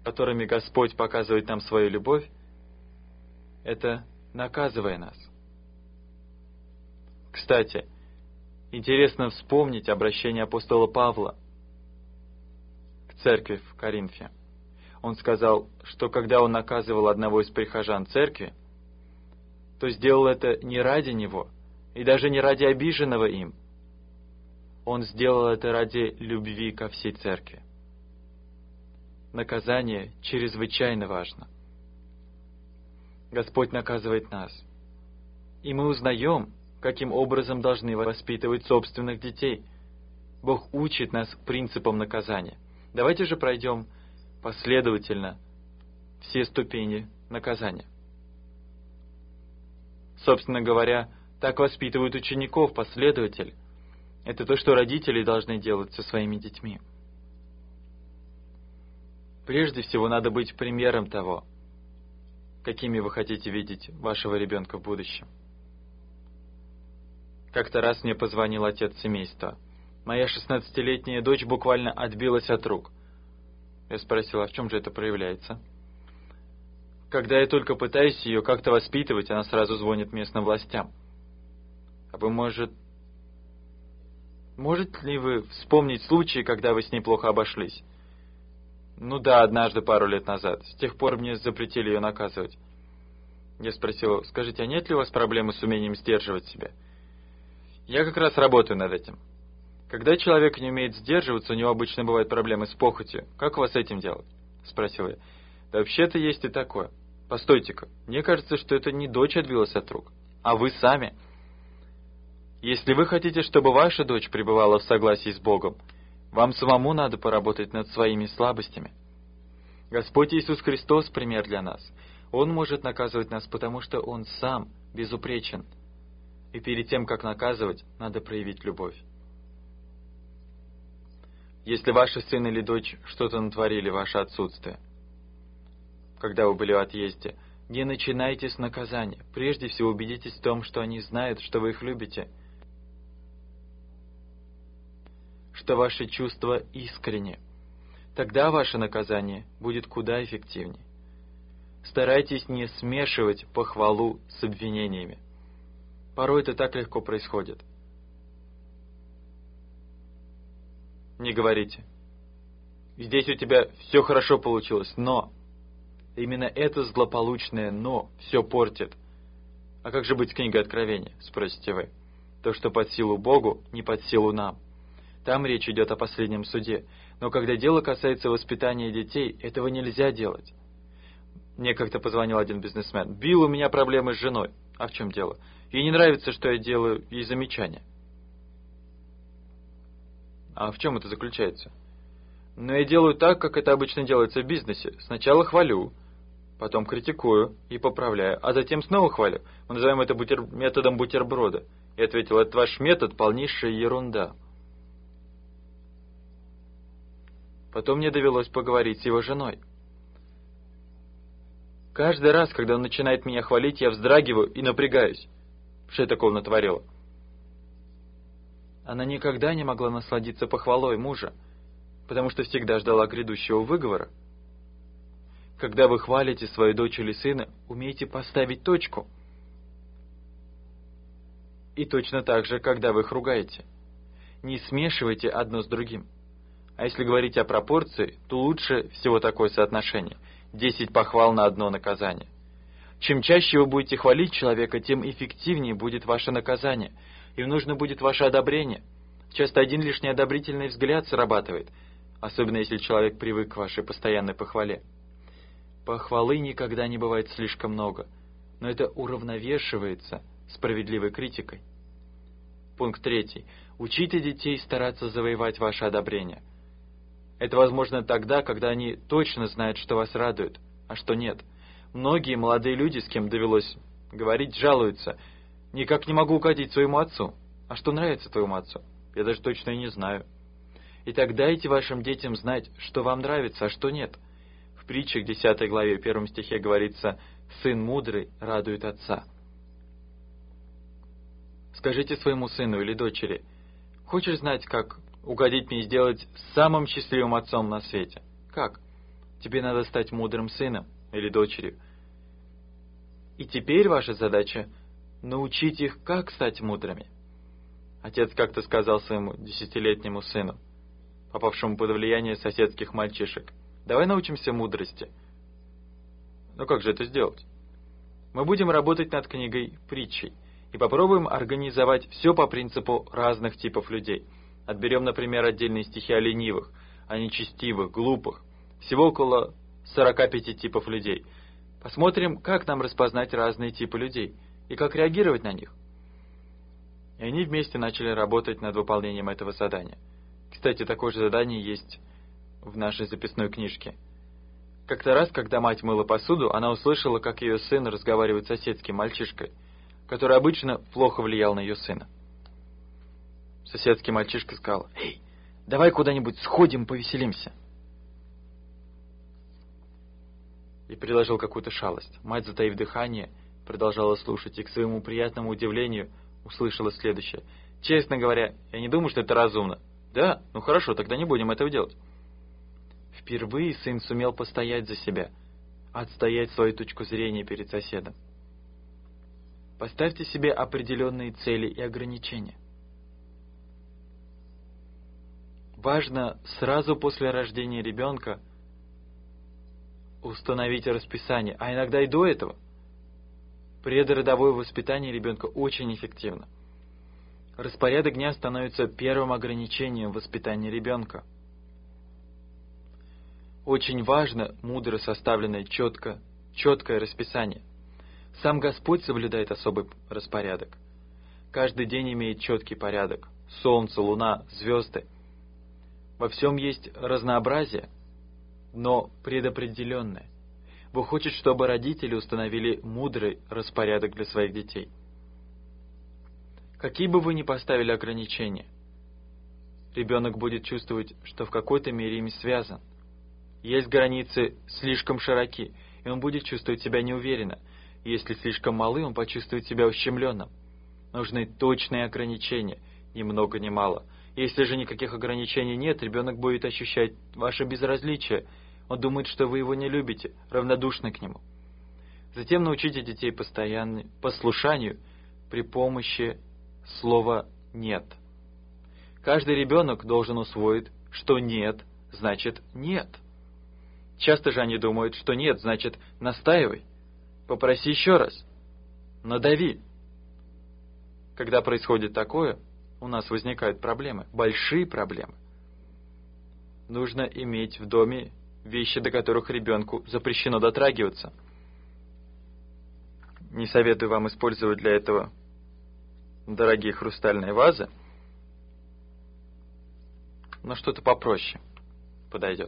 которыми Господь показывает нам свою любовь, это наказывая нас. Кстати, интересно вспомнить обращение апостола Павла к церкви в Коринфе. Он сказал, что когда он наказывал одного из прихожан церкви, то сделал это не ради него, и даже не ради обиженного им. Он сделал это ради любви ко всей церкви. Наказание чрезвычайно важно. Господь наказывает нас, и мы узнаем, каким образом должны воспитывать собственных детей. Бог учит нас принципам наказания. Давайте же пройдем последовательно все ступени наказания. Собственно говоря, так воспитывают учеников последователь. Это то, что родители должны делать со своими детьми. Прежде всего, надо быть примером того, какими вы хотите видеть вашего ребенка в будущем. Как-то раз мне позвонил отец семейства. Моя 16-летняя дочь буквально отбилась от рук. Я спросил, а в чем же это проявляется? Когда я только пытаюсь ее как-то воспитывать, она сразу звонит местным властям. А вы, можете ли вы вспомнить случаи, когда вы с ней плохо обошлись? Ну да, однажды, пару лет назад. С тех пор мне запретили ее наказывать. Я спросил, скажите, а нет ли у вас проблемы с умением сдерживать себя? Я как раз работаю над этим. Когда человек не умеет сдерживаться, у него обычно бывают проблемы с похотью. Как у вас с этим делать? Спросил я. Да вообще-то есть и такое. Постойте-ка, мне кажется, что это не дочь отбилась от рук, а вы сами. Если вы хотите, чтобы ваша дочь пребывала в согласии с Богом, вам самому надо поработать над своими слабостями. Господь Иисус Христос — пример для нас. Он может наказывать нас, потому что Он сам безупречен. И перед тем, как наказывать, надо проявить любовь. Если ваши сын или дочь что-то натворили в ваше отсутствие, когда вы были в отъезде, не начинайте с наказания. Прежде всего убедитесь в том, что они знают, что вы их любите, что ваши чувства искренни. Тогда ваше наказание будет куда эффективнее. Старайтесь не смешивать похвалу с обвинениями. Порой это так легко происходит. Не говорите: здесь у тебя все хорошо получилось, но... Именно это злополучное «но» все портит. А как же быть с книгой Откровения, спросите вы? То, что под силу Богу, не под силу нам. Там речь идет о последнем суде. Но когда дело касается воспитания детей, этого нельзя делать. Мне как-то позвонил один бизнесмен. «Билл, у меня проблемы с женой». А в чем дело? Ей не нравится, что я делаю ей замечания. А в чем это заключается? Но я делаю так, как это обычно делается в бизнесе. Сначала хвалю, потом критикую и поправляю, а затем снова хвалю. Мы называем это методом бутерброда. Я ответил: это ваш метод — полнейшая ерунда. Потом мне довелось поговорить с его женой. Каждый раз, когда он начинает меня хвалить, я вздрагиваю и напрягаюсь. Что я такого натворила? Она никогда не могла насладиться похвалой мужа, потому что всегда ждала грядущего выговора. Когда вы хвалите свою дочь или сына, умейте поставить точку. И точно так же, когда вы их ругаете. Не смешивайте одно с другим. А если говорить о пропорции, то лучше всего такое соотношение: 10 похвал на одно наказание. Чем чаще вы будете хвалить человека, тем эффективнее будет ваше наказание. Им нужно будет ваше одобрение. Часто один лишний одобрительный взгляд срабатывает, особенно если человек привык к вашей постоянной похвале. Похвалы никогда не бывает слишком много, но это уравновешивается справедливой критикой. Пункт 3. Учите детей стараться завоевать ваше одобрение. Это возможно тогда, когда они точно знают, что вас радует, а что нет. Многие молодые люди, с кем довелось говорить, жалуются: «Никак не могу угодить своему отцу». А что нравится твоему отцу? Я даже точно и не знаю. Итак, дайте вашим детям знать, что вам нравится, а что нет. В притчах 10 главе 1 стихе говорится: «Сын мудрый радует отца». Скажите своему сыну или дочери: «Хочешь знать, как угодить мне и сделать самым счастливым отцом на свете?» Как? тебе надо стать мудрым сыном или дочерью. И теперь ваша задача — научить их, как стать мудрыми. Отец как-то сказал своему 10-летнему сыну, попавшему под влияние соседских мальчишек: «Давай научимся мудрости». Но как же это сделать? Мы будем работать над книгой «Притчей» и попробуем организовать все по принципу разных типов людей. Отберем, например, отдельные стихи о ленивых, о нечестивых, глупых. Всего около 45 типов людей. Посмотрим, как нам распознать разные типы людей и как реагировать на них. И они вместе начали работать над выполнением этого задания. Кстати, такое же задание есть в нашей записной книжке. Как-то раз, когда мать мыла посуду, она услышала, как ее сын разговаривает с соседским мальчишкой, который обычно плохо влиял на ее сына. Соседский мальчишка сказал: «Эй, давай куда-нибудь сходим, повеселимся». И предложил какую-то шалость. Мать, затаив дыхание, продолжала слушать и, к своему приятному удивлению, услышала следующее: «Честно говоря, я не думаю, что это разумно». «Да? Ну хорошо, тогда не будем этого делать». Впервые сын сумел постоять за себя, отстоять свою точку зрения перед соседом. Поставьте себе определенные цели и ограничения. Важно сразу после рождения ребенка установить расписание, а иногда и до этого. Предродовое воспитание ребенка очень эффективно. Распорядок дня становится первым ограничением воспитания ребенка. Очень важно мудро составленное четкое расписание. Сам Господь соблюдает особый распорядок. Каждый день имеет четкий порядок. Солнце, луна, звезды. Во всем есть разнообразие, но предопределенное. Бог хочет, чтобы родители установили мудрый распорядок для своих детей. Какие бы вы ни поставили ограничения, ребенок будет чувствовать, что в какой-то мере ими связан. Есть границы слишком широки, и он будет чувствовать себя неуверенно. Если слишком малы, он почувствует себя ущемленным. Нужны точные ограничения, ни много ни мало. Если же никаких ограничений нет, ребенок будет ощущать ваше безразличие. Он думает, что вы его не любите, равнодушны к нему. Затем научите детей постоянному послушанию при помощи слова «нет». Каждый ребенок должен усвоить, что «нет» значит «нет». Часто же они думают, что «нет» значит «настаивай», «попроси еще раз», «надави». Когда происходит такое, у нас возникают проблемы, большие проблемы. Нужно иметь в доме вещи, до которых ребенку запрещено дотрагиваться. Не советую вам использовать для этого дорогие хрустальные вазы, но что-то попроще подойдет.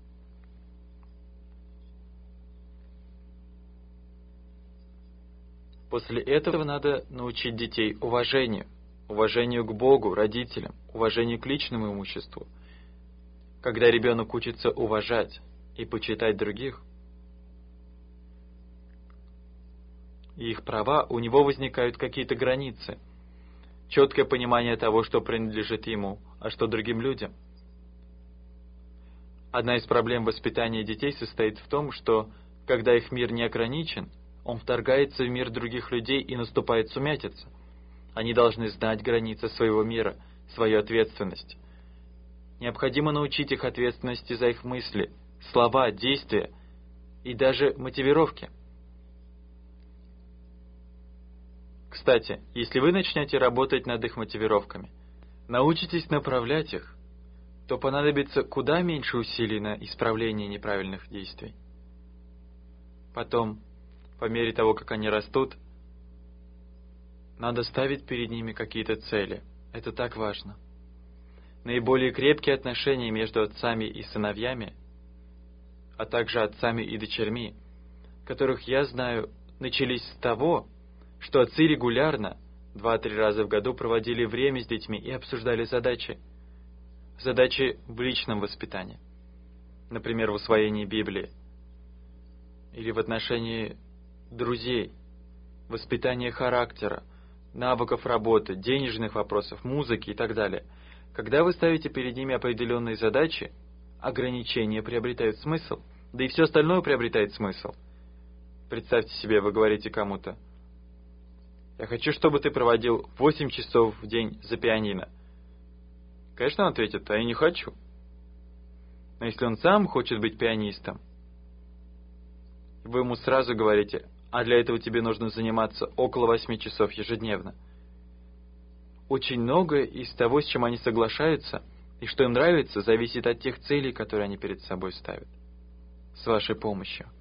После этого надо научить детей уважению к Богу, родителям, уважению к личному имуществу. Когда ребенок учится уважать и почитать других, и их права, у него возникают какие-то границы, четкое понимание того, что принадлежит ему, а что другим людям. Одна из проблем воспитания детей состоит в том, что, когда их мир не ограничен, он вторгается в мир других людей и наступает сумятица. Они должны знать границы своего мира, свою ответственность. Необходимо научить их ответственности за их мысли, слова, действия и даже мотивировки. Кстати, если вы начнете работать над их мотивировками, научитесь направлять их, то понадобится куда меньше усилий на исправление неправильных действий. Потом, по мере того, как они растут, надо ставить перед ними какие-то цели. Это так важно. Наиболее крепкие отношения между отцами и сыновьями, а также отцами и дочерьми, которых я знаю, начались с того, что отцы регулярно, 2-3 раза в году проводили время с детьми и обсуждали задачи в личном воспитании, например, в усвоении Библии, или в отношении друзей, воспитания характера, навыков работы, денежных вопросов, музыки и так далее. Когда вы ставите перед ними определенные задачи, ограничения приобретают смысл, Да и все остальное приобретает смысл. Представьте себе, вы говорите кому-то: «Я хочу, чтобы ты проводил 8 часов в день за пианино». Конечно, он ответит: «А я не хочу». Но если он сам хочет быть пианистом, вы ему сразу говорите: «А для этого тебе нужно заниматься около 8 часов ежедневно». Очень многое из того, с чем они соглашаются и что им нравится, зависит от тех целей, которые они перед собой ставят. С вашей помощью.